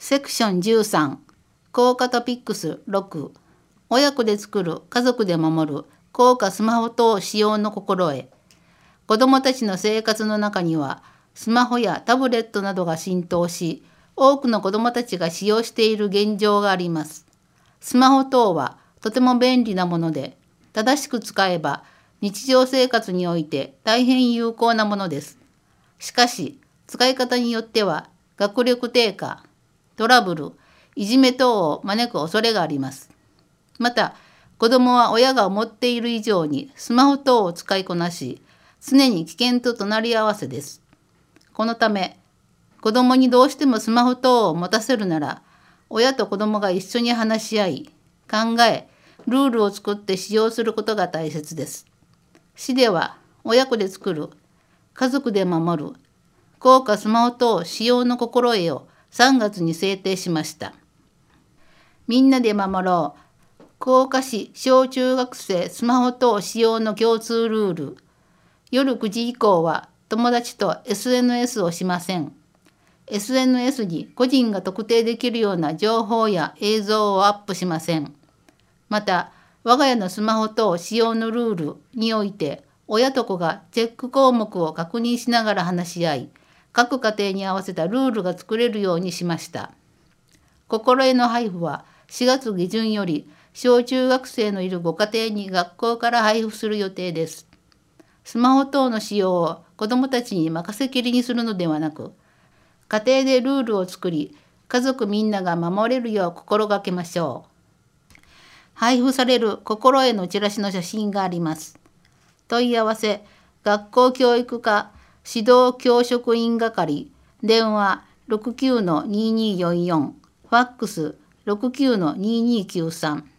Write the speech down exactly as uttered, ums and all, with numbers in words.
セクションじゅうさん、効果トピックスろく、親子で作る、家族で守る、効果スマホ等使用の心得。子どもたちの生活の中には、スマホやタブレットなどが浸透し、多くの子どもたちが使用している現状があります。スマホ等はとても便利なもので、正しく使えば日常生活において大変有効なものです。しかし、使い方によっては学力低下、トラブル、いじめ等を招く恐れがあります。また、子どもは親が思っている以上にスマホ等を使いこなし、常に危険と隣り合わせです。このため、子どもにどうしてもスマホ等を持たせるなら、親と子どもが一緒に話し合い、考え、ルールを作って使用することが大切です。市では、親子で作る、家族で守る、効果スマホ等使用の心得をさんがつに制定しました。みんなで守ろう。効果市小中学生スマホ等使用の共通ルール。夜くじ以降は友達と エスエヌエス をしません。エスエヌエス に個人が特定できるような情報や映像をアップしません。また、我が家のスマホ等使用のルールにおいて、親と子がチェック項目を確認しながら話し合い、各家庭に合わせたルールが作れるようにしました。心得の配布はしがつ下旬より小中学生のいるご家庭に学校から配布する予定です。スマホ等の使用を子どもたちに任せきりにするのではなく、家庭でルールを作り、家族みんなが守れるよう心がけましょう。配布される心得のチラシの写真があります。問い合わせ、学校教育課指導教職員係、電話 ろくきゅうのにーにーよんよん、ファックス ろくきゅうのにーにーきゅうさん。